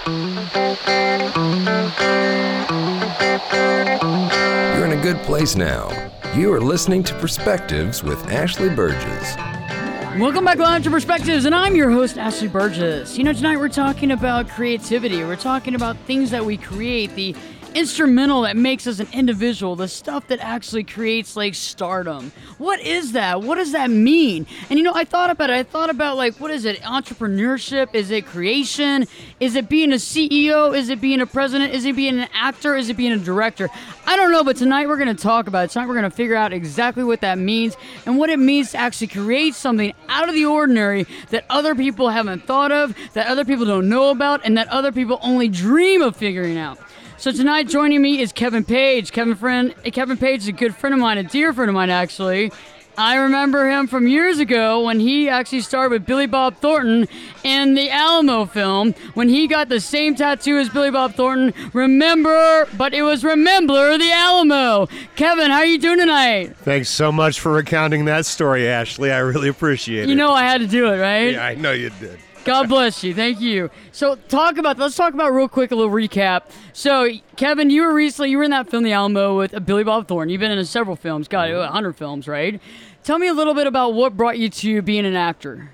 You're in a good place now. You are listening to Perspectives with Ashley Burgess. Welcome back live to Perspectives, and I'm your host, Ashley Burgess. You know, tonight we're talking about creativity. We're talking about things that we create, the instrumental that makes us an individual, the stuff that actually creates, like, stardom. What is that? What does that mean? And, you know, I thought about it. Like, what is it? Entrepreneurship? Is it creation? Is it being a CEO? Is it being a president? Is it being an actor? Is it being a director? I don't know, but tonight we're going to talk about it. Tonight we're going to figure out exactly what that means and what it means to actually create something out of the ordinary that other people haven't thought of, that other people don't know about, and that other people only dream of figuring out. So tonight joining me is Kevin Page. Kevin Page is a good friend of mine, a dear friend of mine, actually. I remember him from years ago when he actually starred with Billy Bob Thornton in the Alamo film, when he got the same tattoo as Billy Bob Thornton. Remember the Alamo. Kevin, how are you doing tonight? Thanks so much for recounting that story, Ashley. I really appreciate it. You know I had to do it, right? Yeah, I know you did. God bless you. Thank you. So let's talk about real quick, a little recap. So, Kevin, you were in that film, The Alamo, with Billy Bob Thornton. You've been in several films, 100 films, right? Tell me a little bit about what brought you to being an actor.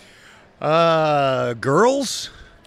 Girls?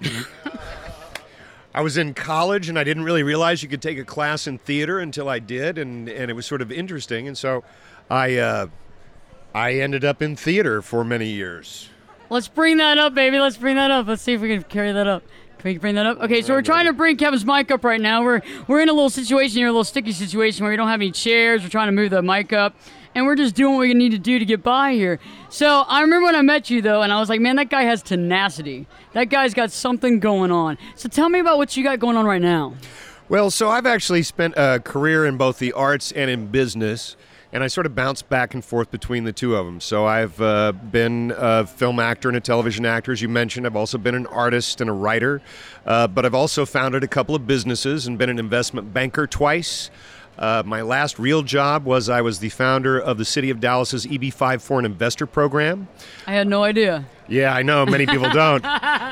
I was in college, and I didn't really realize you could take a class in theater until I did, and it was sort of interesting. And so I ended up in theater for many years. Let's bring that up, baby. Let's bring that up. Let's see if we can carry that up. Can we bring that up? Okay, so we're trying to bring Kevin's mic up right now. We're in a little situation here, a little sticky situation where we don't have any chairs. We're trying to move the mic up, and we're just doing what we need to do to get by here. So I remember when I met you, though, and I was like, man, that guy has tenacity. That guy's got something going on. So tell me about what you got going on right now. Well, so I've actually spent a career in both the arts and in business. And I sort of bounce back and forth between the two of them. So I've been a film actor and a television actor, as you mentioned. I've also been an artist and a writer. But I've also founded a couple of businesses and been an investment banker twice. My last real job was I was the founder of the City of Dallas's EB-5 Foreign Investor Program. I had no idea. Yeah, I know. Many people don't.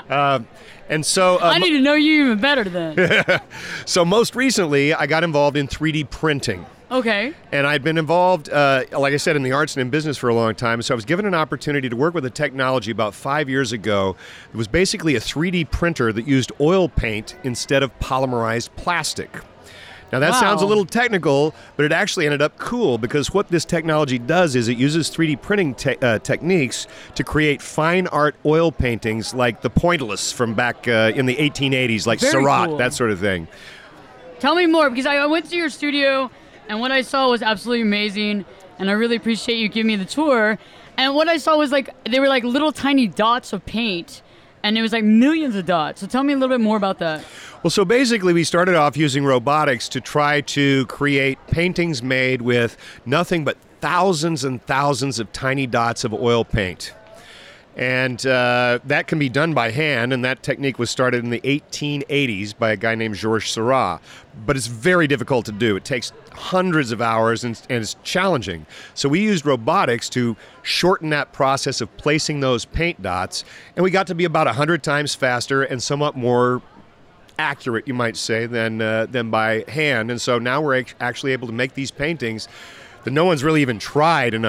And so I need to know you even better then. So most recently, I got involved in 3D printing. Okay. And I'd been involved, like I said, in the arts and in business for a long time. So I was given an opportunity to work with a technology about 5 years ago. It was basically a 3D printer that used oil paint instead of polymerized plastic. Now, that sounds a little technical, but it actually ended up cool because what this technology does is it uses 3D printing techniques to create fine art oil paintings like the Pointillés from back in the 1880s, like Seurat, cool. That sort of thing. Tell me more, because I went to your studio, and what I saw was absolutely amazing, and I really appreciate you giving me the tour. And what I saw was they were like little tiny dots of paint, and it was like millions of dots. So tell me a little bit more about that. Well, so basically we started off using robotics to try to create paintings made with nothing but thousands and thousands of tiny dots of oil paint. And that can be done by hand, and that technique was started in the 1880s by a guy named Georges Seurat. But it's very difficult to do. It takes hundreds of hours, and it's challenging. So we used robotics to shorten that process of placing those paint dots, and we got to be about 100 times faster and somewhat more accurate, you might say, than by hand. And so now we're actually able to make these paintings that no one's really even tried in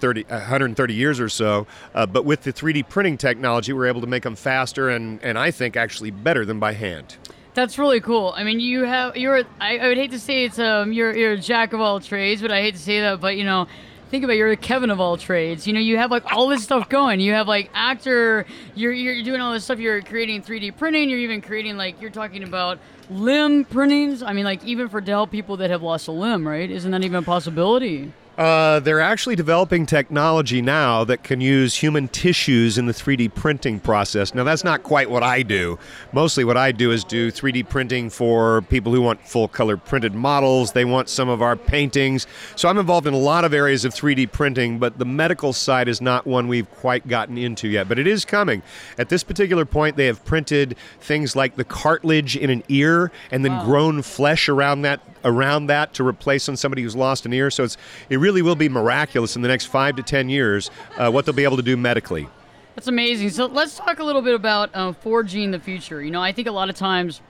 130 years or so. But with the 3D printing technology, we're able to make them faster and I think actually better than by hand. That's really cool. I mean, I would hate to say it's you're a jack of all trades, but I hate to say that, but think about it, you're the Kevin of all trades. You have like all this stuff going. You have like actor, you're doing all this stuff. You're creating 3D printing. You're even creating you're talking about limb printings. I mean, like even to help people that have lost a limb, right? Isn't that even a possibility? They're actually developing technology now that can use human tissues in the 3D printing process. Now, that's not quite what I do. Mostly what I do is do 3D printing for people who want full-color printed models. They want some of our paintings. So I'm involved in a lot of areas of 3D printing, but the medical side is not one we've quite gotten into yet. But it is coming. At this particular point, they have printed things like the cartilage in an ear and then grown flesh around that to replace on somebody who's lost an ear. So it really will be miraculous in the next 5 to 10 years what they'll be able to do medically. That's amazing. So let's talk a little bit about forging the future. I think a lot of times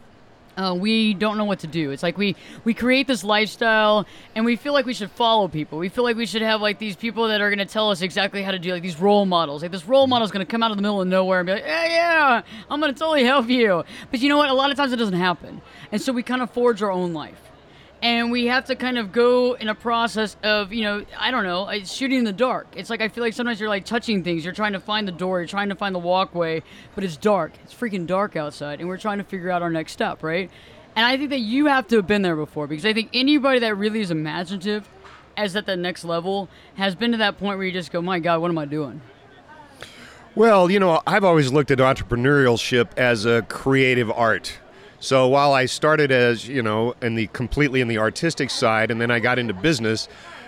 we don't know what to do. It's like we create this lifestyle and we feel like we should follow people. We feel like we should have like these people that are going to tell us exactly how to do, like these role models. Like this role model is going to come out of the middle of nowhere and be like, yeah, I'm going to totally help you. But you know what? A lot of times it doesn't happen. And so we kind of forge our own life. And we have to kind of go in a process of, I don't know, it's shooting in the dark. It's like I feel like sometimes you're like touching things. You're trying to find the door. You're trying to find the walkway. But it's dark. It's freaking dark outside. And we're trying to figure out our next step, right? And I think that you have to have been there before. Because I think anybody that really is imaginative as at the next level has been to that point where you just go, my God, what am I doing? Well, I've always looked at entrepreneurship as a creative art. So while I started as, completely in the artistic side, and then I got into business,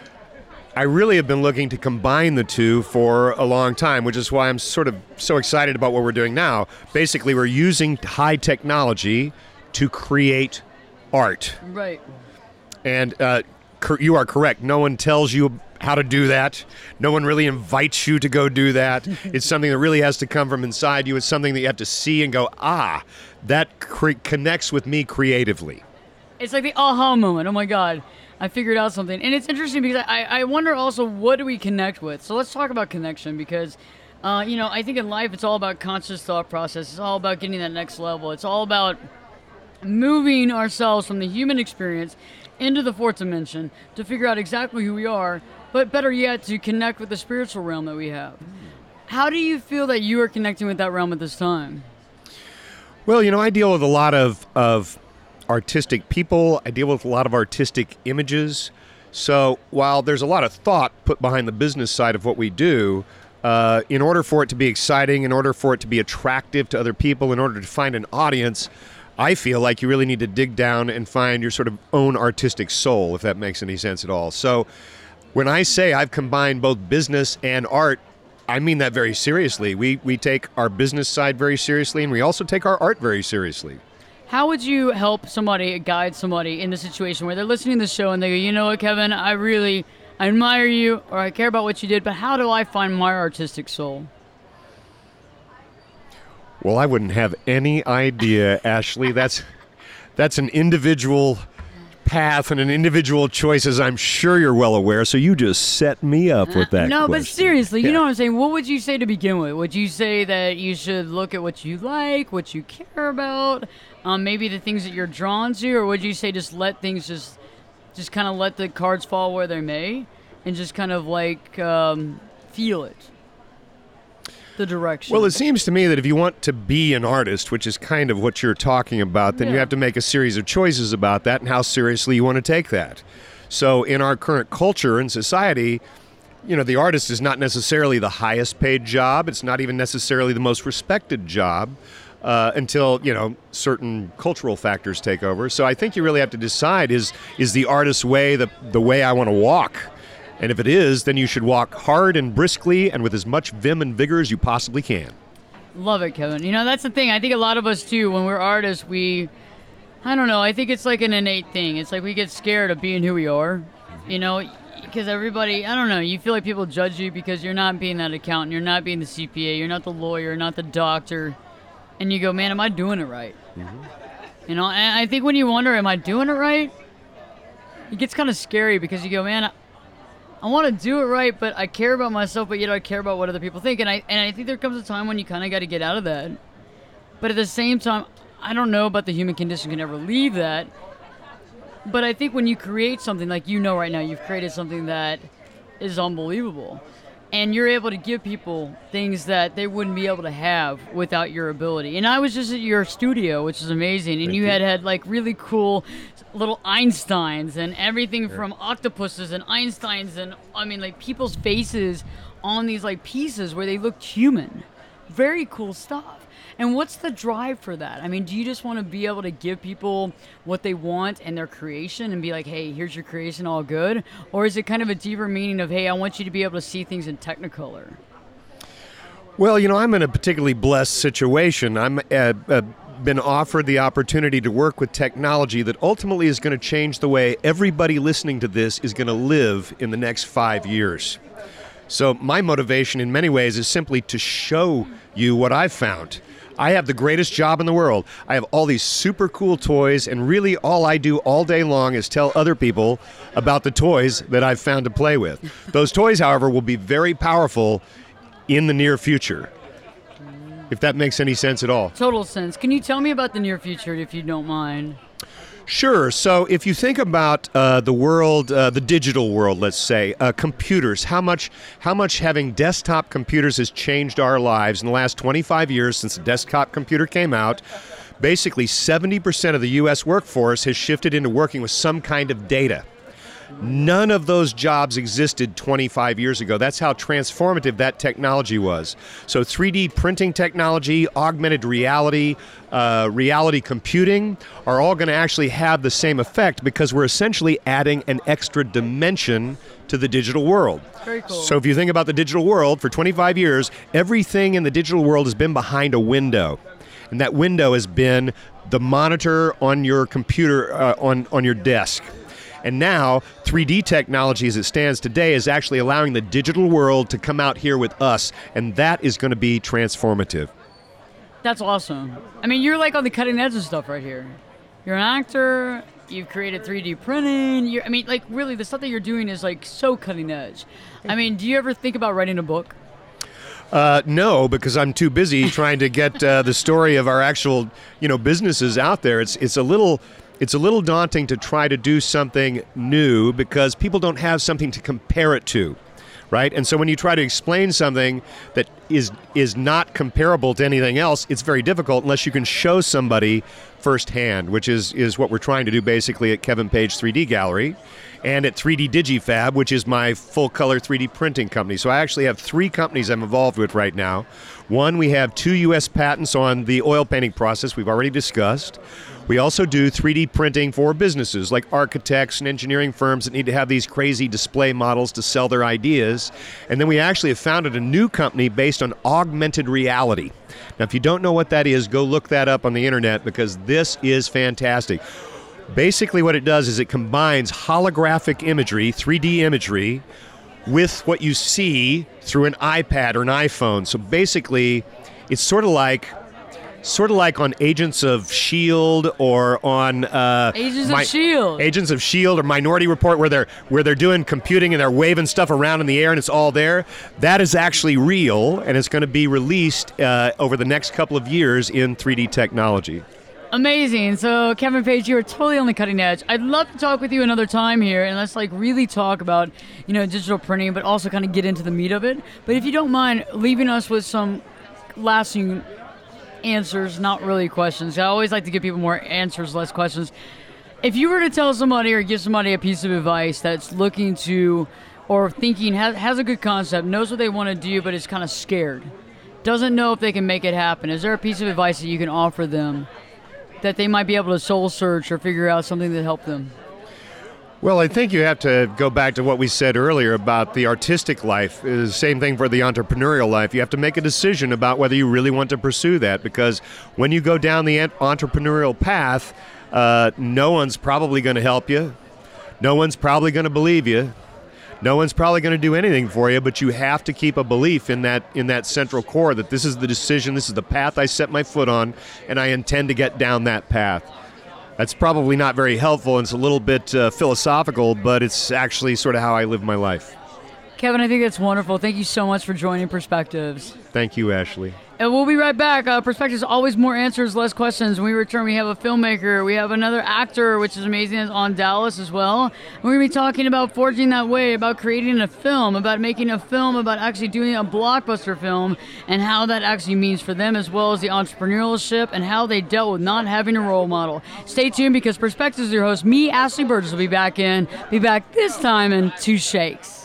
I really have been looking to combine the two for a long time, which is why I'm sort of so excited about what we're doing now. Basically, we're using high technology to create art. Right. And you are correct. No one tells you how to do that. No one really invites you to go do that. It's something that really has to come from inside you. It's something that you have to see and go, that connects with me creatively. It's like the aha moment. Oh my God, I figured out something. And it's interesting because I wonder also, what do we connect with? So let's talk about connection because, I think in life it's all about conscious thought process. It's all about getting that next level. It's all about moving ourselves from the human experience into the fourth dimension to figure out exactly who we are, but better yet, to connect with the spiritual realm that we have. How do you feel that you are connecting with that realm at this time? Well, I deal with a lot of artistic people. I deal with a lot of artistic images. So while there's a lot of thought put behind the business side of what we do, in order for it to be exciting, in order for it to be attractive to other people, in order to find an audience, I feel like you really need to dig down and find your sort of own artistic soul, if that makes any sense at all. So when I say I've combined both business and art, I mean that very seriously. We take our business side very seriously, and we also take our art very seriously. How would you help somebody, guide somebody in a situation where they're listening to the show and they go, you know what, Kevin, I admire you, or I care about what you did, but how do I find my artistic soul? Well, I wouldn't have any idea, Ashley. That's an individual path and an individual choice, as I'm sure you're well aware, so you just set me up with that No, question. But seriously, you know what I'm saying? What would you say to begin with? Would you say that you should look at what you like, what you care about, maybe the things that you're drawn to, or would you say just let things just kind of let the cards fall where they may, and just kind of like feel it? The direction. Well, it seems to me that if you want to be an artist, which is kind of what you're talking about, then you have to make a series of choices about that and how seriously you want to take that. So in our current culture and society, the artist is not necessarily the highest paid job. It's not even necessarily the most respected job until, certain cultural factors take over. So I think you really have to decide, is the artist's way the way I want to walk? And if it is, then you should walk hard and briskly and with as much vim and vigor as you possibly can. Love it, Kevin. That's the thing. I think a lot of us, too, when we're artists, I don't know, I think it's like an innate thing. It's like we get scared of being who we are, because everybody, I don't know, you feel like people judge you because you're not being that accountant, you're not being the CPA, you're not the lawyer, not the doctor. And you go, man, am I doing it right? Mm-hmm. And I think when you wonder, am I doing it right? It gets kind of scary because you go, man, I want to do it right, but I care about myself, but yet I care about what other people think. And I think there comes a time when you kind of got to get out of that. But at the same time, I don't know about the human condition can ever leave that. But I think when you create something like right now, you've created something that is unbelievable. And you're able to give people things that they wouldn't be able to have without your ability. And I was just at your studio, which is amazing. And you had like really cool little Einsteins and everything from octopuses and Einsteins and like people's faces on these like pieces where they looked human. Very cool stuff. And what's the drive for that? Do you just want to be able to give people what they want and their creation and be like, hey, here's your creation, all good? Or is it kind of a deeper meaning of, hey, I want you to be able to see things in Technicolor? Well, I'm in a particularly blessed situation. I'm been offered the opportunity to work with technology that ultimately is going to change the way everybody listening to this is going to live in the next 5 years. So my motivation in many ways is simply to show you what I've found. I have the greatest job in the world. I have all these super cool toys, and really all I do all day long is tell other people about the toys that I've found to play with. Those toys, however, will be very powerful in the near future, if that makes any sense at all. Total sense. Can you tell me about the near future, if you don't mind? Sure. So if you think about the world, the digital world, let's say, computers, how much having desktop computers has changed our lives in the last 25 years since the desktop computer came out. Basically, 70% of the U.S. workforce has shifted into working with some kind of data. None of those jobs existed 25 years ago. That's how transformative that technology was. So 3D printing technology, augmented reality, reality computing are all going to actually have the same effect because we're essentially adding an extra dimension to the digital world. Very cool. So if you think about the digital world, for 25 years, everything in the digital world has been behind a window. And that window has been the monitor on your computer, on your desk. And now, 3D technology as it stands today is actually allowing the digital world to come out here with us, and that is going to be transformative. That's awesome. I mean, you're like on the cutting edge of stuff right here. You're an actor, you've created 3D printing, really the stuff that you're doing is like so cutting edge. I mean, do you ever think about writing a book? No, because I'm too busy trying to get the story of our actual, businesses out there. It's a little daunting to try to do something new because people don't have something to compare it to, right? And so when you try to explain something that is not comparable to anything else, it's very difficult unless you can show somebody firsthand, which is what we're trying to do basically at Kevin Page 3D Gallery and at 3D DigiFab, which is my full-color 3D printing company. So I actually have 3 companies I'm involved with right now. One, we have 2 U.S. patents on the oil painting process we've already discussed. We also do 3D printing for businesses like architects and engineering firms that need to have these crazy display models to sell their ideas. And then we actually have founded a new company based on augmented reality. Now, if you don't know what that is, go look that up on the internet because this is fantastic. Basically what it does is it combines holographic imagery, 3D imagery, with what you see through an iPad or an iPhone. So basically, it's sort of like on Agents of S.H.I.E.L.D. or on Agents of S.H.I.E.L.D. Agents of S.H.I.E.L.D. or Minority Report, where they're doing computing and they're waving stuff around in the air and it's all there. That is actually real, and it's going to be released over the next couple of years in 3D technology. Amazing. So, Kevin Page, you are totally on the cutting edge. I'd love to talk with you another time here, and let's really talk about, digital printing, but also kind of get into the meat of it. But if you don't mind leaving us with some lasting answers, not really questions. I always like to give people more answers, less questions. If you were to tell somebody or give somebody a piece of advice that's looking to or thinking, has a good concept, knows what they want to do, but is kind of scared, doesn't know if they can make it happen, is there a piece of advice that you can offer them that they might be able to soul search or figure out something that helped them? Well, I think you have to go back to what we said earlier about the artistic life. It's the same thing for the entrepreneurial life. You have to make a decision about whether you really want to pursue that, because when you go down the entrepreneurial path, no one's probably going to help you. No one's probably going to believe you. No one's probably going to do anything for you, but you have to keep a belief in that central core that this is the decision, this is the path I set my foot on, and I intend to get down that path. That's probably not very helpful, and it's a little bit philosophical, but it's actually sort of how I live my life. Kevin, I think that's wonderful. Thank you so much for joining Perspectives. Thank you, Ashley. And we'll be right back. Perspectives, always more answers, less questions. When we return, we have a filmmaker. We have another actor, which is amazing, on Dallas as well. We're going to be talking about forging that way, about creating a film, about making a film, about actually doing a blockbuster film, and how that actually means for them, as well as the entrepreneurship and how they dealt with not having a role model. Stay tuned, because Perspectives is your host. Me, Ashley Burgess, will be back this time in 2 shakes.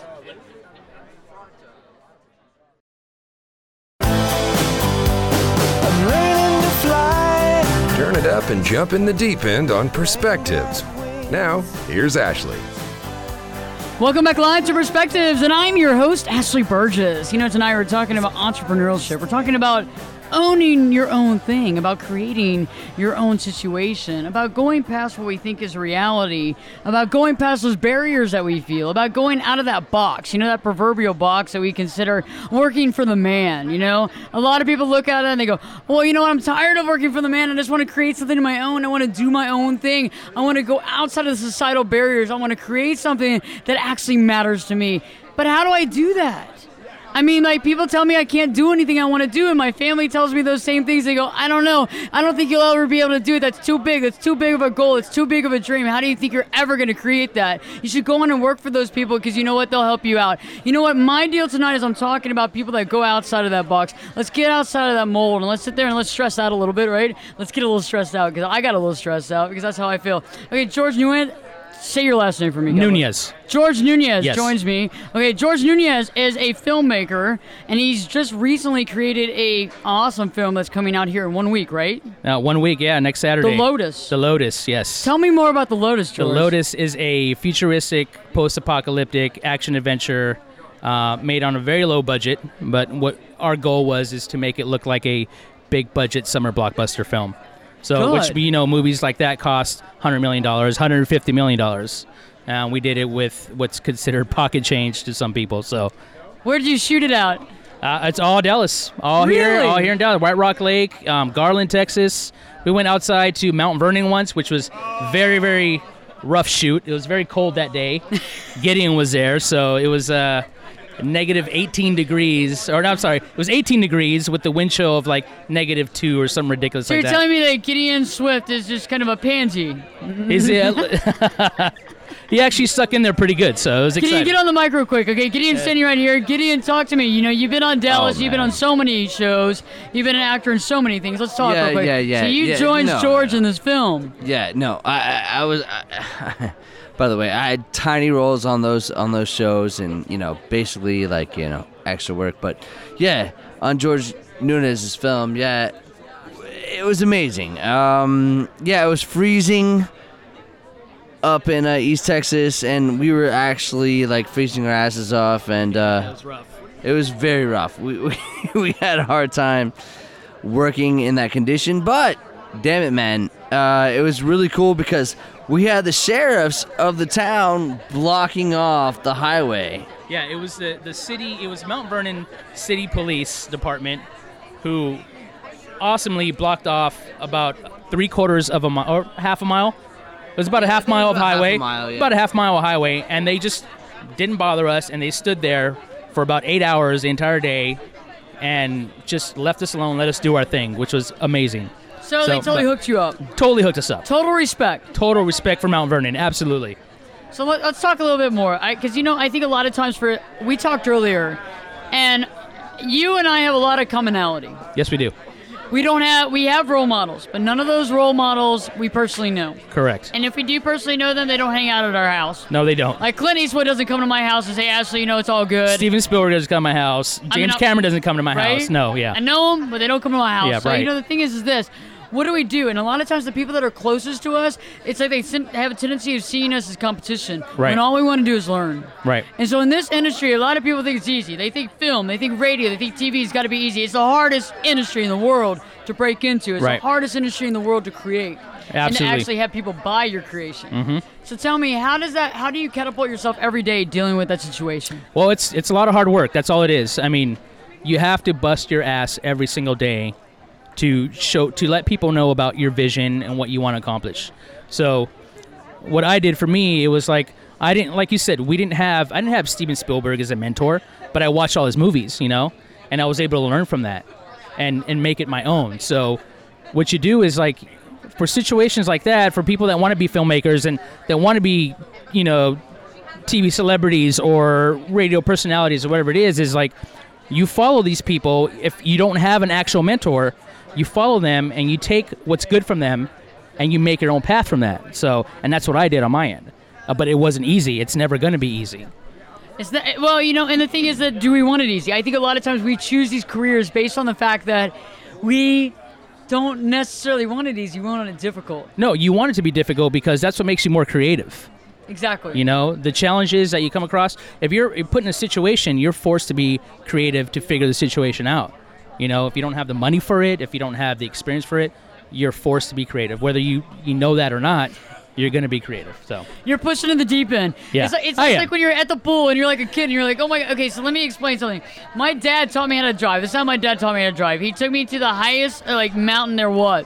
Turn it up and jump in the deep end on Perspectives. Now, here's Ashley. Welcome back live to Perspectives, and I'm your host, Ashley Burgess. Tonight we're talking about entrepreneurship. We're talking about owning your own thing, about creating your own situation, about going past what we think is reality, about going past those barriers that we feel, about going out of that box, that proverbial box that we consider working for the man, A lot of people look at it and they go, well, you know what, I'm tired of working for the man. I just want to create something of my own. I want to do my own thing. I want to go outside of the societal barriers. I want to create something that actually matters to me. But how do I do that? I mean, people tell me I can't do anything I want to do, and my family tells me those same things. They go, I don't know. I don't think you'll ever be able to do it. That's too big. That's too big of a goal. It's too big of a dream. How do you think you're ever going to create that? You should go on and work for those people because you know what? They'll help you out. You know what? My deal tonight is I'm talking about people that go outside of that box. Let's get outside of that mold, and let's sit there and let's stress out a little bit, right? Let's get a little stressed out because I got a little stressed out because that's how I feel. Okay, George Nunez. Say your last name for me. Nunez. George Nunez joins me. Okay, George Nunez is a filmmaker, and he's just recently created a awesome film that's coming out here in 1 week, right? 1 week, yeah, next Saturday. The Lotus. The Lotus, yes. Tell me more about The Lotus, George. The Lotus is a futuristic, post-apocalyptic action-adventure made on a very low budget, but what our goal was is to make it look like a big-budget summer blockbuster film. So, Good. which, movies like that cost $100 million, $150 million. We did it with what's considered pocket change to some people. So, where did you shoot it out? It's all Dallas, all here in Dallas. White Rock Lake, Garland, Texas. We went outside to Mount Vernon once, which was very, very rough shoot. It was very cold that day. Gideon was there, so it was negative 18 degrees, or no, I'm sorry, it was 18 degrees with the wind chill of -2 or something ridiculous so like that. So you're telling me that Gideon Swift is just kind of a pansy? Is it? He actually stuck in there pretty good, so it was exciting. Gideon, get on the mic real quick, okay? Gideon's standing right here. Gideon, talk to me. You've been on Dallas. You've been on so many shows. You've been an actor in so many things. Let's talk real quick. Yeah. So you joined George in this film. Yeah, no, I was. By the way, I had tiny roles on those shows, and basically extra work. But yeah, on George Nunez's film, yeah, it was amazing. Yeah, it was freezing up in East Texas, and we were actually freezing our asses off, and it was rough. It was very rough. We had a hard time working in that condition, but damn it, man, it was really cool because we had the sheriffs of the town blocking off the highway. Yeah, it was the city. It was Mount Vernon City Police Department who awesomely blocked off about 3/4 of a mile or half a mile. It was about a half mile of highway. About a half mile of highway, and they just didn't bother us, and they stood there for about 8 hours the entire day, and just left us alone, let us do our thing, which was amazing. So they totally hooked you up. Totally hooked us up. Total respect. Total respect for Mount Vernon, absolutely. So let's talk a little bit more, because I think a lot of times we talked earlier, and you and I have a lot of commonality. Yes, we do. We have role models, but none of those role models we personally know. Correct. And if we do personally know them, they don't hang out at our house. No, they don't. Like Clint Eastwood doesn't come to my house and say, Ashley, it's all good. Steven Spielberg doesn't come to my house. James Cameron doesn't come to my house. No, yeah. I know them, but they don't come to my house. Yeah, so, right. The thing is this. What do we do? And a lot of times the people that are closest to us, it's like they have a tendency of seeing us as competition. Right. When all we want to do is learn. Right. And so in this industry, a lot of people think it's easy. They think film, they think radio, they think TV's got to be easy. It's the hardest industry in the world to break into. It's right. the hardest industry in the world to create. Absolutely. And to actually have people buy your creation. Mm-hmm. So tell me, how do you catapult yourself every day dealing with that situation? Well, it's a lot of hard work. That's all it is. I mean, you have to bust your ass every single day to let people know about your vision and what you want to accomplish. So what I did for me, it was like you said, I didn't have Steven Spielberg as a mentor, but I watched all his movies, and I was able to learn from that and make it my own. So what you do is for situations like that, for people that want to be filmmakers and that want to be, TV celebrities or radio personalities or whatever it is you follow these people. If you don't have an actual mentor, you follow them and you take what's good from them and you make your own path from that. So, and that's what I did on my end. But it wasn't easy. It's never going to be easy. It's not, and the thing is that do we want it easy? I think a lot of times we choose these careers based on the fact that we don't necessarily want it easy. We want it difficult. No, you want it to be difficult because that's what makes you more creative. Exactly. The challenges that you come across, if you're put in a situation, you're forced to be creative to figure the situation out. If you don't have the money for it, if you don't have the experience for it, you're forced to be creative. Whether you know that or not, you're going to be creative. So you're pushing in the deep end. Yeah. It's like when you're at the pool and you're like a kid and you're like, oh my, okay, so let me explain something. My dad taught me how to drive. This is how my dad taught me how to drive. He took me to the highest mountain there was.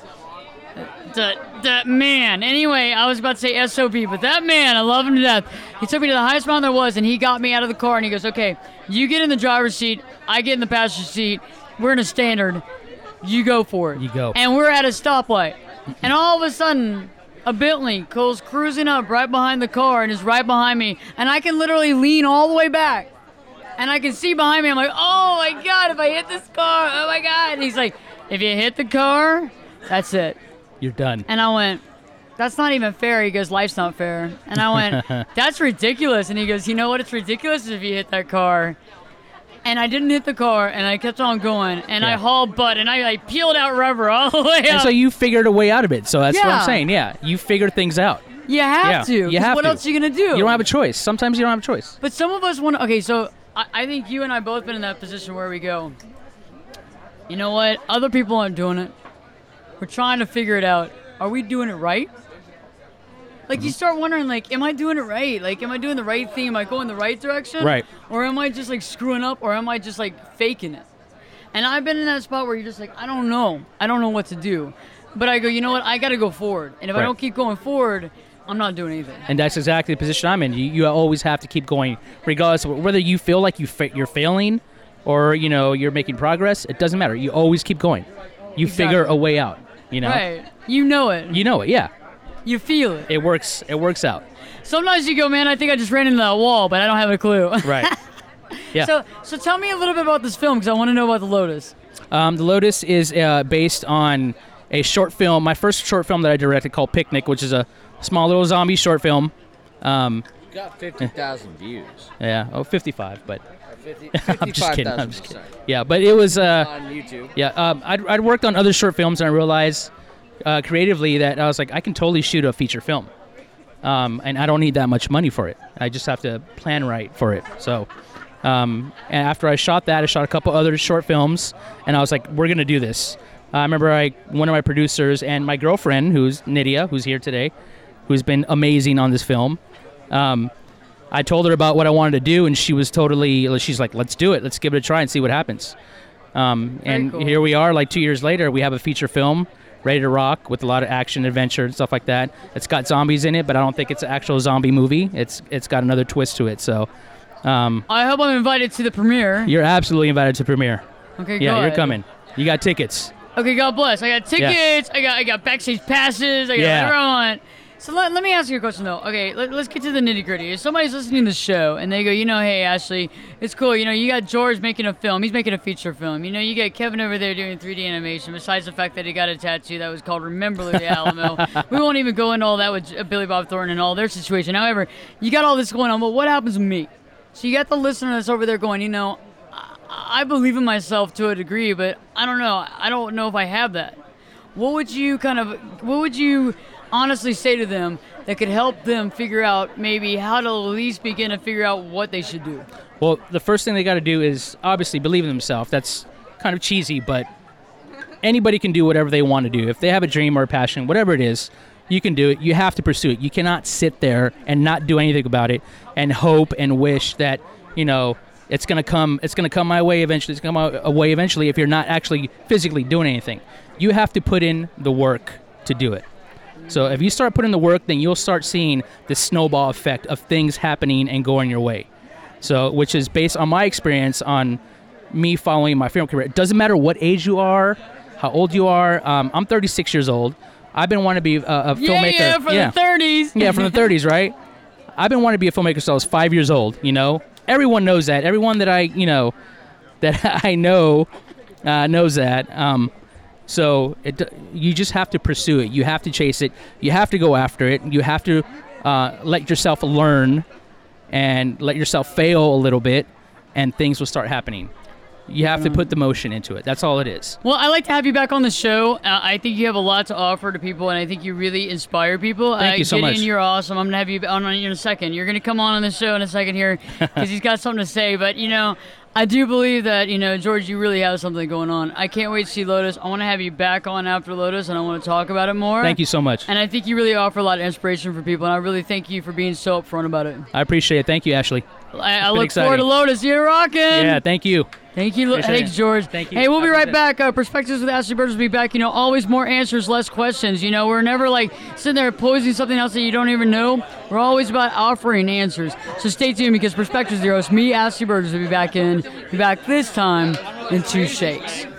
That man. Anyway, I was about to say SOB, but that man, I love him to death. He took me to the highest mountain there was, and he got me out of the car, and he goes, okay, you get in the driver's seat, I get in the passenger seat, we're in a standard, you go for it. You go. And we're at a stoplight. And all of a sudden, a Bentley goes cruising up right behind the car and is right behind me, and I can literally lean all the way back. And I can see behind me, I'm like, oh my God, if I hit this car, oh my God. And he's like, if you hit the car, that's it. you're done. And I went, that's not even fair. He goes, life's not fair. And I went, that's ridiculous. And he goes, you know what? It's ridiculous if you hit that car. And I didn't hit the car, and I kept on going, and I hauled butt, and I peeled out rubber all the way up. And so you figured a way out of it. So that's what Yeah. I'm saying. Yeah, you figure things out. You have to. You 'cause have what to. else are you going to do? You don't have a choice. Sometimes you don't have a choice. But some of us want to. Okay, so I think you and I both been in that position where we go, you know what? Other people aren't doing it. We're trying to figure it out. Are we doing it right? Like, you start wondering, like, am I doing it right? Like, am I doing the right thing? Am I going the right direction? Right. Or am I just, like, screwing up? Or am I just, like, faking it? And I've been in that spot where you're just like, I don't know. I don't know what to do. But I go, you know what? I got to go forward. And if I Right. don't keep going forward, I'm not doing anything. And that's exactly the position I'm in. You always have to keep going, regardless of whether you feel like you're failing or, you're making progress. It doesn't matter. You always keep going. You figure a way out, Right. You know it. You know it, yeah. You feel it. It works out. Sometimes you go, man, I think I just ran into that wall, but I don't have a clue. Right. Yeah. So tell me a little bit about this film, because I want to know about The Lotus. The Lotus is based on a short film, my first short film that I directed called Picnic, which is a small little zombie short film. Got 50,000 views. Yeah, 55, but 55,000. I'm just kidding. Sorry. Yeah, but it was... On YouTube. Yeah, I'd worked on other short films, and I realized creatively that I was like, I can totally shoot a feature film. And I don't need that much money for it. I just have to plan right for it. So, and after I shot that, I shot a couple other short films, and I was like, we're going to do this. I remember one of my producers and my girlfriend, who's Nydia, who's here today, who's been amazing on this film. I told her about what I wanted to do, and she's like, let's do it. Let's give it a try and see what happens. And cool. here we are, like 2 years later, we have a feature film ready to rock with a lot of action, adventure, and stuff like that. It's got zombies in it, but I don't think it's an actual zombie movie. It's got another twist to it. So I hope I'm invited to the premiere. you're absolutely invited to premiere. Okay, Yeah, good. you're coming. You got tickets. Okay, God bless. I got tickets. I got backstage passes. I got whatever I want. So let me ask you a question, though. Okay, let's get to the nitty-gritty. If somebody's listening to the show and they go, hey, Ashley, it's cool. You got George making a film. He's making a feature film. You got Kevin over there doing 3D animation, besides the fact that he got a tattoo that was called Remember the Alamo. We won't even go into all that with Billy Bob Thornton and all their situation. However, you got all this going on, but what happens with me? So you got the listener that's over there going, I believe in myself to a degree, but I don't know. I don't know if I have that. What would you honestly say to them that could help them figure out maybe how to at least begin to figure out what they should do? Well, the first thing they got to do is obviously believe in themselves. That's kind of cheesy, but anybody can do whatever they want to do. If they have a dream or a passion, whatever it is, you can do it. You have to pursue it. You cannot sit there and not do anything about it and hope and wish that, it's going to come my way eventually. It's going to come my way eventually if you're not actually physically doing anything. You have to put in the work to do it. So if you start putting the work, then you'll start seeing the snowball effect of things happening and going your way. So, which is based on my experience on me following my film career. It doesn't matter what age you are, how old you are. I'm 36 years old. I've been wanting to be a filmmaker. Yeah, from the 30s. Yeah, from the 30s, right? I've been wanting to be a filmmaker since I was 5 years old. Everyone knows that. Everyone that I know knows that. So you just have to pursue it. You have to chase it. You have to go after it. You have to let yourself learn and let yourself fail a little bit, and things will start happening. You have to put the motion into it. That's all it is. Well, I'd like to have you back on the show. I think you have a lot to offer to people, and I think you really inspire people. Thank you so much. Gideon, you're awesome. I'm going to have you on in a second. You're going to come on the show in a second here because he's got something to say. But, I do believe that, George, you really have something going on. I can't wait to see Lotus. I want to have you back on after Lotus, and I want to talk about it more. Thank you so much. And I think you really offer a lot of inspiration for people, and I really thank you for being so upfront about it. I appreciate it. Thank you, Ashley. I look forward to Lotus. You're rocking. Yeah, thank you. Thank you. Thanks, George. Thank you. Hey, we'll be right back. Perspectives with Ashley Burgess will be back. Always more answers, less questions. We're never sitting there posing something else that you don't even know. We're always about offering answers. So stay tuned because Perspectives, the host, me, Ashley Burgess, will be back this time in 2 shakes.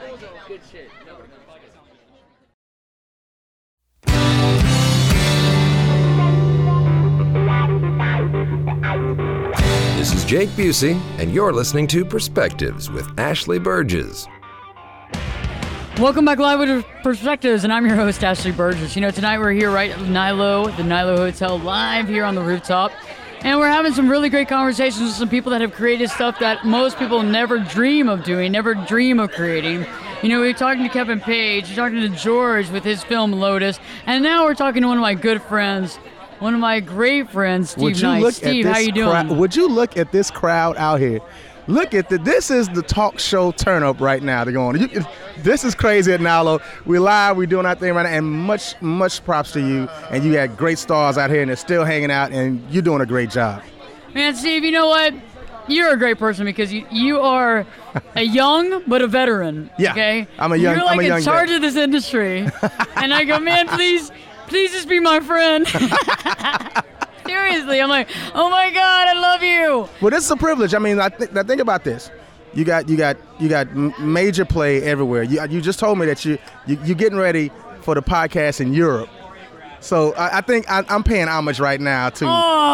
This is Jake Busey, and you're listening to Perspectives with Ashley Burgess. Welcome back live with Perspectives, and I'm your host, Ashley Burgess. Tonight we're here right at the Nilo Hotel, live here on the rooftop. And we're having some really great conversations with some people that have created stuff that most people never dream of doing, never dream of creating. We're talking to Kevin Page, we're talking to George with his film Lotus, and now we're talking to one of my good friends, one of my great friends, Steve Knight. Steve, how you doing? Would you look at this crowd out here? Look at this is the talk show turn up right now. They're going. This is crazy at Nilo. We're live. We're doing our thing right now, and much props to you. And you had great stars out here, and they're still hanging out, and you're doing a great job. Man, Steve, you know what? You're a great person because you are a young but a veteran. Yeah, okay? I'm a young. You're I'm a young in charge vet. of this industry, and I go, man, please just be my friend. Seriously, I'm like, oh my God, I love you. Well, this is a privilege. I mean, I think about this. You got major play everywhere. You just told me that you're getting ready for the podcast in Europe. So I think I'm paying homage right now to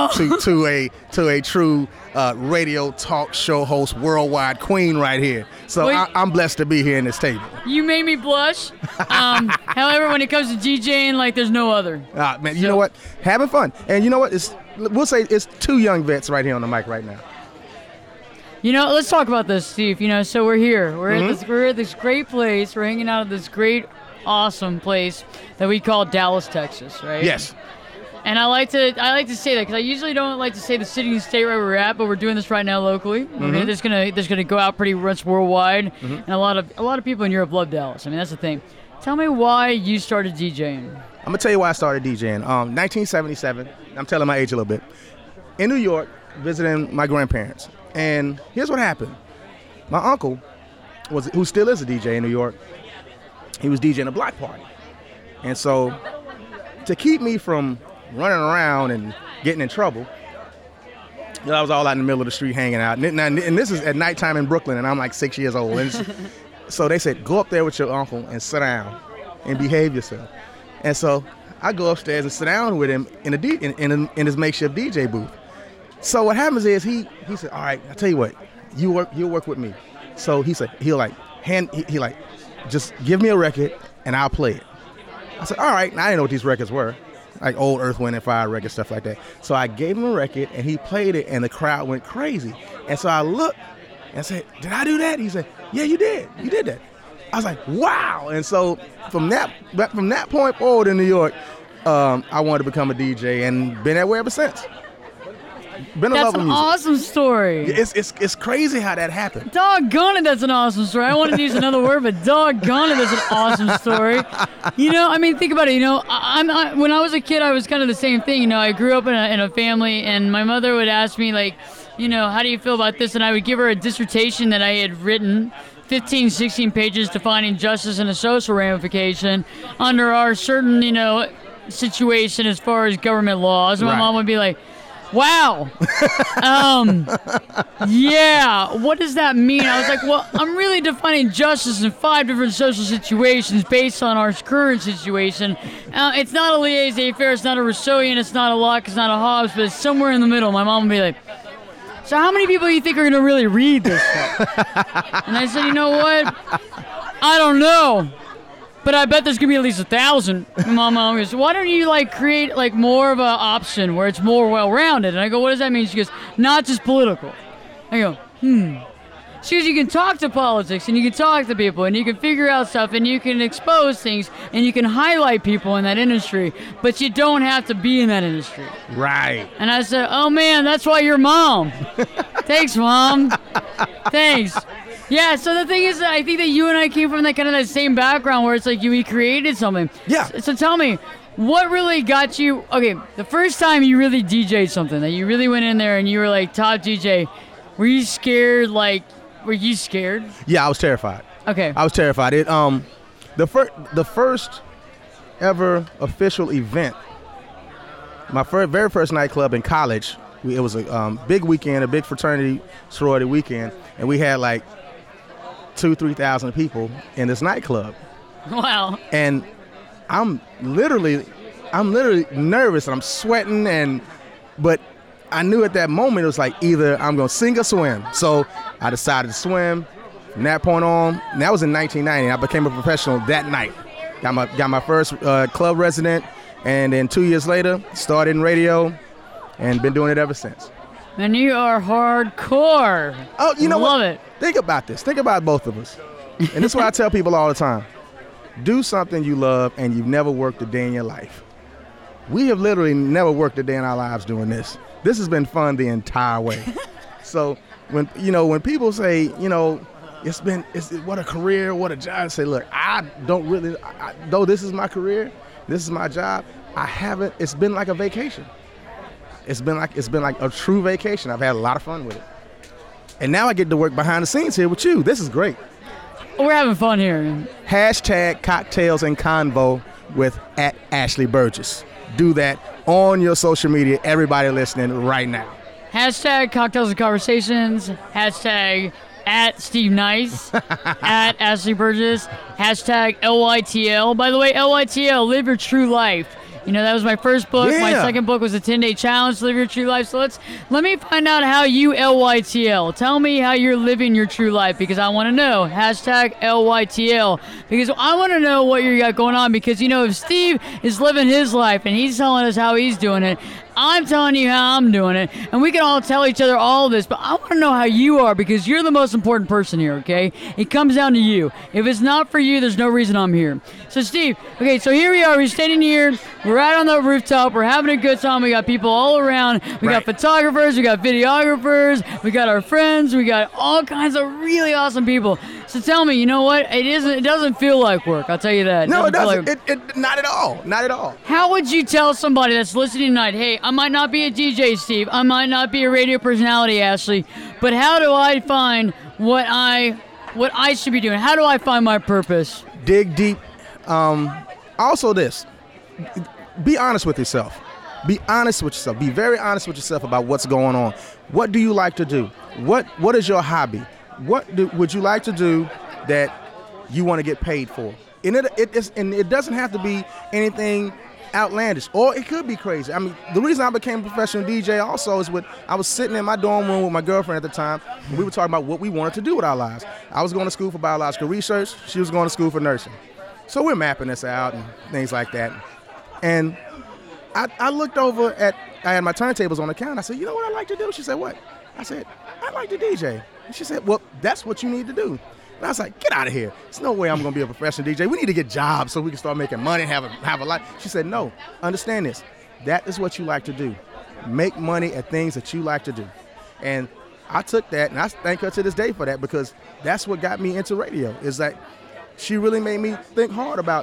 a true radio talk show host, worldwide queen right here. So I'm blessed to be here in this table. You made me blush. However, when it comes to DJing, there's no other. Man, you know what? Having fun. And you know what? We'll say it's 2 young vets right here on the mic right now. Let's talk about this, Steve. So we're here. We're at this great place. We're hanging out at this great, awesome place that we call Dallas, Texas, right? Yes. And I like to say that because I usually don't like to say the city and state where we're at, but we're doing this right now locally. Okay, there's gonna go out pretty much worldwide, and a lot of people in Europe love Dallas. I mean, that's the thing. Tell me why you started DJing. I'm gonna tell you why I started DJing. 1977. I'm telling my age a little bit. In New York, visiting my grandparents, and here's what happened. My uncle who still is a DJ in New York. He was DJing a block party, and so to keep me from running around and getting in trouble, I was all out in the middle of the street hanging out. And this is at nighttime in Brooklyn, and I'm like 6 years old. And so they said, go up there with your uncle and sit down and behave yourself. And so I go upstairs and sit down with him in his makeshift DJ booth. So what happens is he said, all right, I'll tell you what, you'll work with me. So he said, just give me a record and I'll play it. I said, all right. And I didn't know what these records were, like old Earth, Wind & Fire records, stuff like that. So I gave him a record and he played it and the crowd went crazy. And so I looked and said, did I do that? He said, yeah, you did. You did that. I was like, wow. And so from that point forward in New York, I wanted to become a DJ and been that way ever since. Been in love with music. That's an awesome story. It's crazy how that happened. Doggone it, that's an awesome story. I wanted to use another word, but doggone it, that's an awesome story. Think about it. When I was a kid, I was kind of the same thing. I grew up in a family, and my mother would ask me, how do you feel about this? And I would give her a dissertation that I had written, 15, 16 pages defining justice and a social ramification under our certain, situation as far as government laws. And my mom would be like, wow. Yeah, what does that mean? I was like, well, I'm really defining justice in 5 different social situations based on our current situation. It's not a laissez-faire, it's not a Rousseauian, it's not a Locke, it's not a Hobbes, but it's somewhere in the middle. My mom would be like, so how many people do you think are going to really read this stuff? And I said, you know what? I don't know. But I bet there's going to be at least 1,000. And my mom goes, why don't you create more of an option where it's more well-rounded? And I go, what does that mean? She goes, not just political. I go, She goes, you can talk to politics and you can talk to people and you can figure out stuff and you can expose things and you can highlight people in that industry, but you don't have to be in that industry. Right. And I said, oh man, that's why you're mom. Thanks, Mom. Thanks. Yeah, so the thing is, I think that you and I came from that same background where it's like we created something. Yeah. So tell me, what really got you, okay, the first time you really DJ'd something, that you really went in there and you were like top DJ, were you scared, were you scared? Yeah, I was terrified. Okay. I was terrified. The first ever official event, my very first nightclub in college, it was a big weekend, a big fraternity sorority weekend, and we had like 2,000-3,000 people in this nightclub. Wow. And I'm literally nervous and I'm sweating, but I knew at that moment it was like either I'm gonna sing or swim. So I decided to swim. From that point on, and that was in 1990. I became a professional that night. Got my first club resident, and then 2 years later, started in radio, and been doing it ever since. And you are hardcore. Oh, you know what? Love it. Think about this. Think about both of us. And this is what I tell people all the time. Do something you love and you've never worked a day in your life. We have literally never worked a day in our lives doing this. This has been fun the entire way. So when people say, it's what a career, what a job, I say, look, I don't really, though this is my career, this is my job, it's been like a vacation. It's been like a true vacation. I've had a lot of fun with it. And now I get to work behind the scenes here with you. This is great. We're having fun here. Hashtag Cocktails and Convo with @AshleyBurgess. Do that on your social media, everybody listening right now. Hashtag Cocktails and Conversations. Hashtag @Steve Nice. @Ashley Burgess. Hashtag LYTL. By the way, LYTL, live your true life. That was my first book. Yeah. My second book was a 10-day challenge, Live Your True Life. So let me find out how you LYTL. Tell me how you're living your true life, because I want to know. Hashtag LYTL. Because I want to know what you got going on, because, if Steve is living his life and he's telling us how he's doing it, I'm telling you how I'm doing it, and we can all tell each other all of this, but I want to know how you are, because you're the most important person here, okay? It comes down to you. If it's not for you, there's no reason I'm here. So, Steve, okay, so here we are. We're standing here. We're out on the rooftop. We're having a good time. We got people all around. We got photographers. We got videographers. We got our friends. We got all kinds of really awesome people. So tell me, you know what? It doesn't feel like work. I'll tell you that. No, it doesn't. Like, Not at all. Not at all. How would you tell somebody that's listening tonight, hey, I might not be a DJ, Steve. I might not be a radio personality, Ashley, but how do I find what I should be doing? How do I find my purpose? Dig deep. Also this. Be honest with yourself. Be honest with yourself. Be very honest with yourself about what's going on. What do you like to do? What is your hobby? What would you like to do that you want to get paid for? And it doesn't have to be anything outlandish, or it could be crazy. I mean, the reason I became a professional DJ also is I was sitting in my dorm room with my girlfriend at the time, and we were talking about what we wanted to do with our lives. I was going to school for biological research. She was going to school for nursing. So we're mapping this out and things like that. And I looked over I had my turntables on the counter. I said, you know what I like to do? She said, what? I said, I like to DJ. And she said, well, that's what you need to do. And I was like, get out of here. There's no way I'm going to be a professional DJ. We need to get jobs so we can start making money and have a life. She said, no, understand this. That is what you like to do. Make money at things that you like to do. And I took that, and I thank her to this day for that, because that's what got me into radio, is that she really made me think hard about,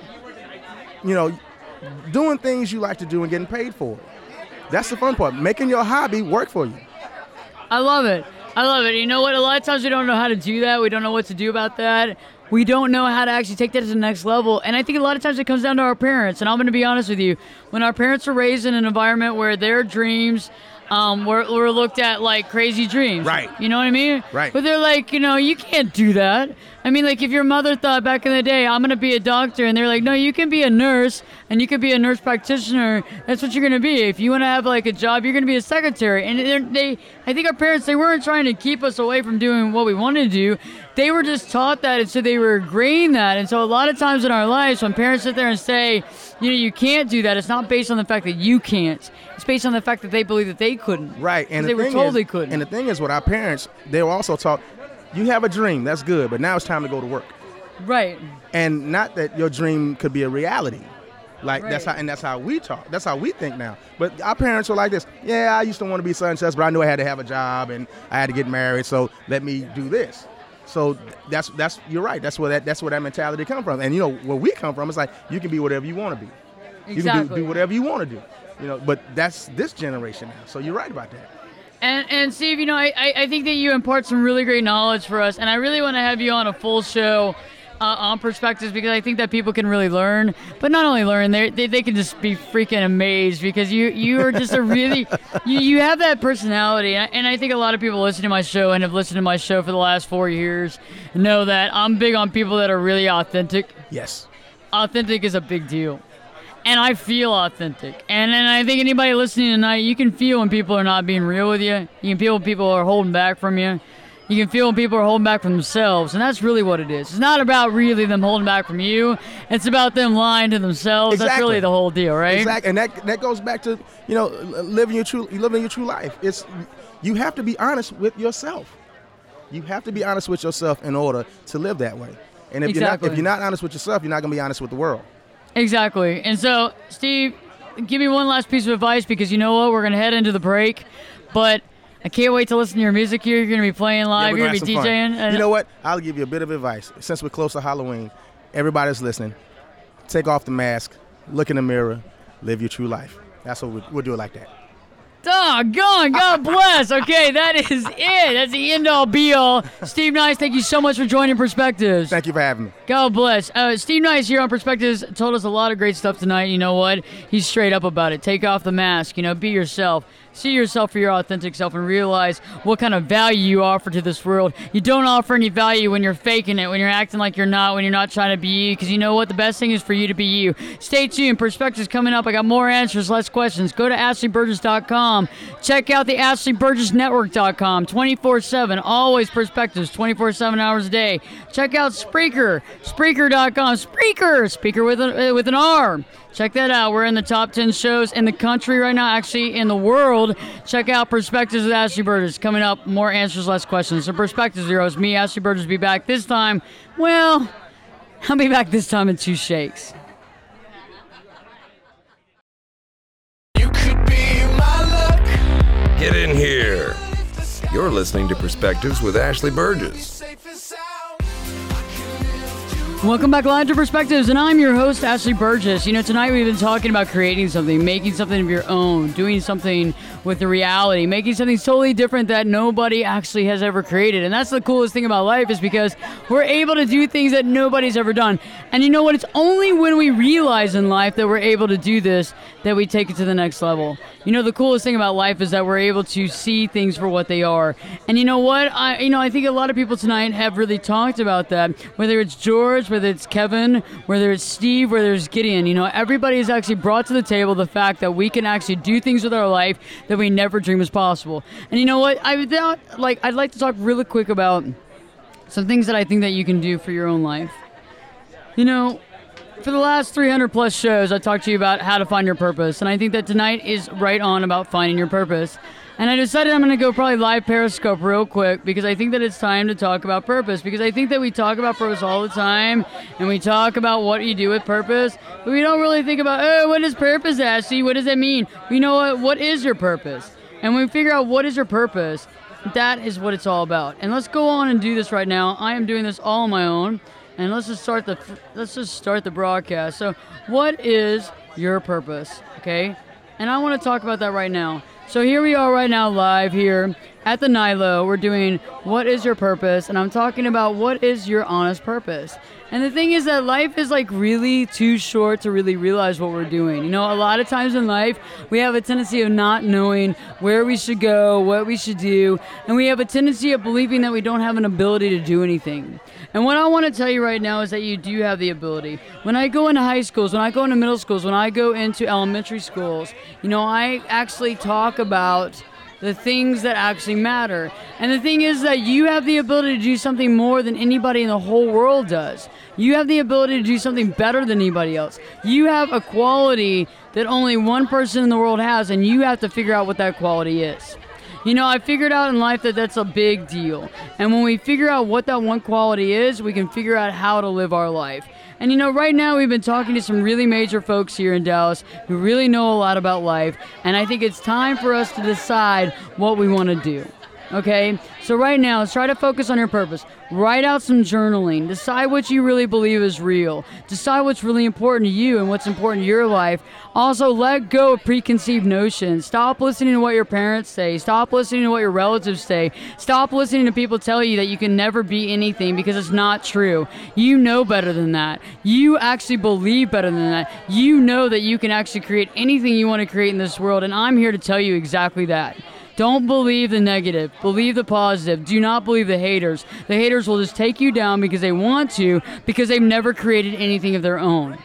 doing things you like to do and getting paid for it. That's the fun part, making your hobby work for you. I love it. You know what? A lot of times we don't know how to do that. We don't know what to do about that. We don't know how to actually take that to the next level. And I think a lot of times it comes down to our parents. And I'm going to be honest with you. When our parents were raised in an environment where their dreams were looked at like crazy dreams. Right. You know what I mean? Right. But they're like, you can't do that. I mean, like, if your mother thought back in the day, I'm going to be a doctor, and they're like, no, you can be a nurse, and you can be a nurse practitioner. That's what you're going to be. If you want to have, like, a job, you're going to be a secretary. And I think our parents, they weren't trying to keep us away from doing what we wanted to do. They were just taught that, and so they were agreeing that. And so a lot of times in our lives, when parents sit there and say, you can't do that, it's not based on the fact that you can't. It's based on the fact that they believe that they couldn't. Right. And they were told they couldn't. And the thing is, with our parents, they were also taught, you have a dream, that's good, but now it's time to go to work. Right. And not that your dream could be a reality. Like Right. that's how we talk. That's how we think now. But our parents were like this. Yeah, I used to want to be such and such, but I knew I had to have a job and I had to get married. So let me do this. So that's you're right. That's where that mentality comes from. And where we come from, it's like you can be whatever you want to be. You can do whatever you want to do. But that's this generation now. So you're right about that. And Steve, I think that you impart some really great knowledge for us, and I really want to have you on a full show on Perspectives, because I think that people can really learn, but not only learn, they can just be freaking amazed, because you are just a really you have that personality, and I think a lot of people listen to my show and have listened to my show for the last 4 years know that I'm big on people that are really authentic. Yes. Authentic is a big deal. And I feel authentic. And I think anybody listening tonight, you can feel when people are not being real with you. You can feel when people are holding back from you. You can feel when people are holding back from themselves. And that's really what it is. It's not about really them holding back from you. It's about them lying to themselves. Exactly. That's really the whole deal, right? Exactly. And that goes back to, living your true life. It's you have to be honest with yourself. You have to be honest with yourself in order to live that way. And if you're not honest with yourself, you're not going to be honest with the world. Exactly. And so, Steve, give me one last piece of advice, because you know what? We're going to head into the break. But I can't wait to listen to your music here. You're going to be playing live. You're going to be DJing. You know what? I'll give you a bit of advice. Since we're close to Halloween, everybody's listening. Take off the mask. Look in the mirror. Live your true life. That's what we'll do it like that. Doggone, God bless. Okay, that is it. That's the end-all, be-all. Steve Nice, thank you so much for joining Perspectives. Thank you for having me. God bless. Steve Nice here on Perspectives told us a lot of great stuff tonight. You know what? He's straight up about it. Take off the mask. Be yourself. See yourself for your authentic self and realize what kind of value you offer to this world. You don't offer any value when you're faking it, when you're acting like you're not, when you're not trying to be you, because you know what? The best thing is for you to be you. Stay tuned. Perspectives coming up. I got more answers, less questions. Go to AshleyBurgess.com. Check out the AshleyBurgessNetwork.com. 24/7. Always Perspectives. 24/7 hours a day. Check out Spreaker. Spreaker.com. Speaker with an R. Check that out. We're in the top 10 shows in the country right now, actually in the world. Check out Perspectives with Ashley Burgess. Coming up, more answers, less questions. So Perspectives Heroes, me, Ashley Burgess, be back this time. Well, I'll be back this time in 2 shakes. You could be my luck. Get in here. You're listening to Perspectives with Ashley Burgess. Welcome back live to Perspectives, and I'm your host, Ashley Burgess. Tonight we've been talking about creating something, making something of your own, doing something with the reality, making something totally different that nobody actually has ever created. And that's the coolest thing about life, is because we're able to do things that nobody's ever done. And you know what? It's only when we realize in life that we're able to do this that we take it to the next level. The coolest thing about life is that we're able to see things for what they are. And you know what? I think a lot of people tonight have really talked about that, whether it's George, whether it's Kevin, whether it's Steve, whether it's Gideon. Everybody has actually brought to the table the fact that we can actually do things with our life that we never dreamed was possible. And you know what? I'd like to talk really quick about some things that I think that you can do for your own life. For the last 300 plus shows, I talked to you about how to find your purpose, and I think that tonight is right on about finding your purpose. And I decided I'm going to go probably live Periscope real quick, because I think that it's time to talk about purpose, because I think that we talk about purpose all the time, and we talk about what you do with purpose, but we don't really think about, what is purpose, Ashley? What does that mean? You know what? What is your purpose? And when we figure out what is your purpose, that is what it's all about. And let's go on and do this right now. I am doing this all on my own. And let's just start the broadcast. So, what is your purpose? Okay, and I want to talk about that right now. So here we are right now, live here at the Nilo. We're doing what is your purpose, and I'm talking about what is your honest purpose. And the thing is that life is really too short to really realize what we're doing. A lot of times in life, we have a tendency of not knowing where we should go, what we should do, and we have a tendency of believing that we don't have an ability to do anything. And what I want to tell you right now is that you do have the ability. When I go into high schools, when I go into middle schools, when I go into elementary schools, I actually talk about the things that actually matter. And the thing is that you have the ability to do something more than anybody in the whole world does. You have the ability to do something better than anybody else. You have a quality that only one person in the world has, and you have to figure out what that quality is. I figured out in life that that's a big deal. And when we figure out what that one quality is, we can figure out how to live our life. And right now we've been talking to some really major folks here in Dallas who really know a lot about life, and I think it's time for us to decide what we want to do. Okay, so right now, let's try to focus on your purpose. Write out some journaling. Decide what you really believe is real. Decide what's really important to you and what's important to your life. Also, let go of preconceived notions. Stop listening to what your parents say. Stop listening to what your relatives say. Stop listening to people tell you that you can never be anything, because it's not true. You know better than that. You actually believe better than that. You know that you can actually create anything you want to create in this world, and I'm here to tell you exactly that. Don't believe the negative. Believe the positive. Do not believe the haters. The haters will just take you down because they want to, because they've never created anything of their own.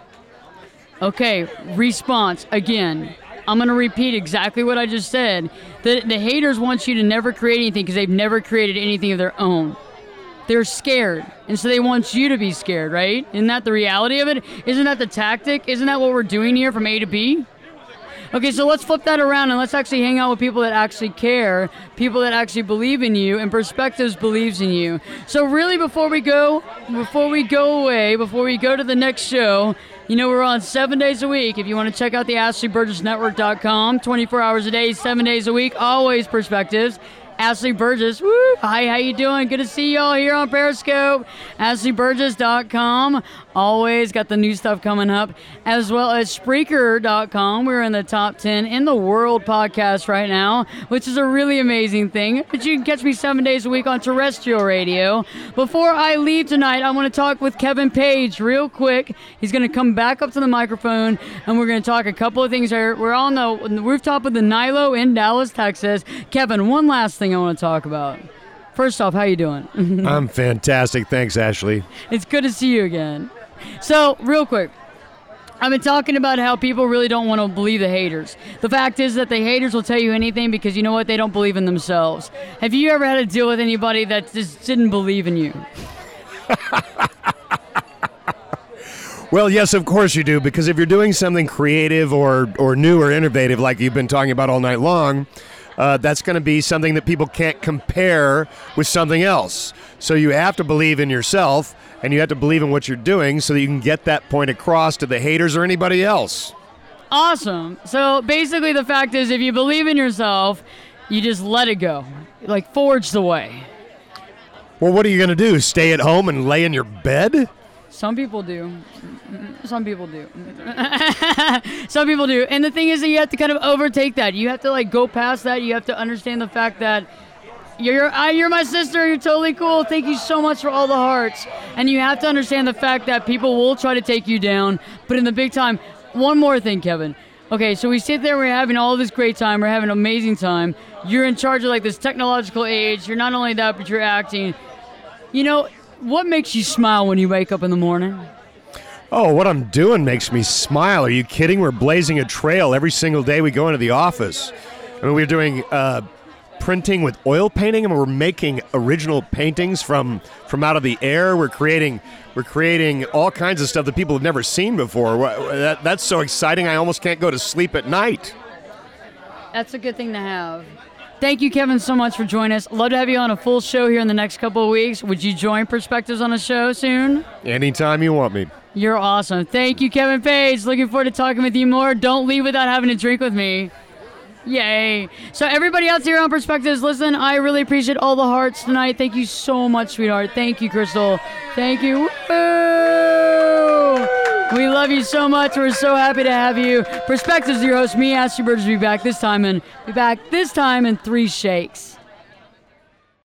Okay, response. Again, I'm going to repeat exactly what I just said. The haters want you to never create anything because they've never created anything of their own. They're scared, and so they want you to be scared, right? Isn't that the reality of it? Isn't that the tactic? Isn't that what we're doing here from A to B? Okay, so let's flip that around and let's actually hang out with people that actually care, people that actually believe in you, and Perspectives believes in you. So really, before we go away, before we go to the next show, we're on 7 days a week. If you want to check out the AshleyBurgessNetwork.com, 24 hours a day, 7 days a week, always Perspectives. Ashley Burgess, woo! Hi, how you doing? Good to see y'all here on Periscope. AshleyBurgess.com. Always got the new stuff coming up, as well as Spreaker.com. We're in the top 10 in the world podcast right now, which is a really amazing thing. But you can catch me 7 days a week on terrestrial radio. Before I leave tonight, I want to talk with Kevin Page real quick. He's going to come back up to the microphone, and we're going to talk a couple of things here. We're on the rooftop of the Nilo in Dallas, Texas. Kevin, one last thing I want to talk about. First off, how you doing? I'm fantastic. Thanks, Ashley. It's good to see you again. So, real quick, I've been talking about how people really don't want to believe the haters. The fact is that the haters will tell you anything because you know what? They don't believe in themselves. Have you ever had to deal with anybody that just didn't believe in you? Well, yes, of course you do, because if you're doing something creative or new or innovative like you've been talking about all night long, that's going to be something that people can't compare with something else. So you have to believe in yourself, and you have to believe in what you're doing so that you can get that point across to the haters or anybody else. Awesome. So basically the fact is, if you believe in yourself, you just let it go. Like, forge the way. Well, what are you going to do? Stay at home and lay in your bed? Some people do. Some people do. Some people do. And the thing is that you have to kind of overtake that. You have to go past that. You have to understand the fact that you're my sister. You're totally cool. Thank you so much for all the hearts. And you have to understand the fact that people will try to take you down. But in the big time, one more thing, Kevin. Okay, so we sit there, we're having all this great time. We're having an amazing time. You're in charge of this technological age. You're not only that, but you're acting. What makes you smile when you wake up in the morning? Oh, what I'm doing makes me smile. Are you kidding? We're blazing a trail every single day we go into the office. I mean, we're doing printing with oil painting, and we're making original paintings from out of the air. We're creating all kinds of stuff that people have never seen before. That's so exciting. I almost can't go to sleep at night. That's a good thing to have. Thank you, Kevin, so much for joining us. Love to have you on a full show here in the next couple of weeks. Would you join Perspectives on a show soon? Anytime you want me. You're awesome. Thank you, Kevin Page. Looking forward to talking with you more. Don't leave without having a drink with me. Yay. So everybody else here on Perspectives, listen, I really appreciate all the hearts tonight. Thank you so much, sweetheart. Thank you, Crystal. Thank you. Woo! We love you so much. We're so happy to have you. Perspectives, your host, me, Ashley Burgess, will be back this time in 3 shakes.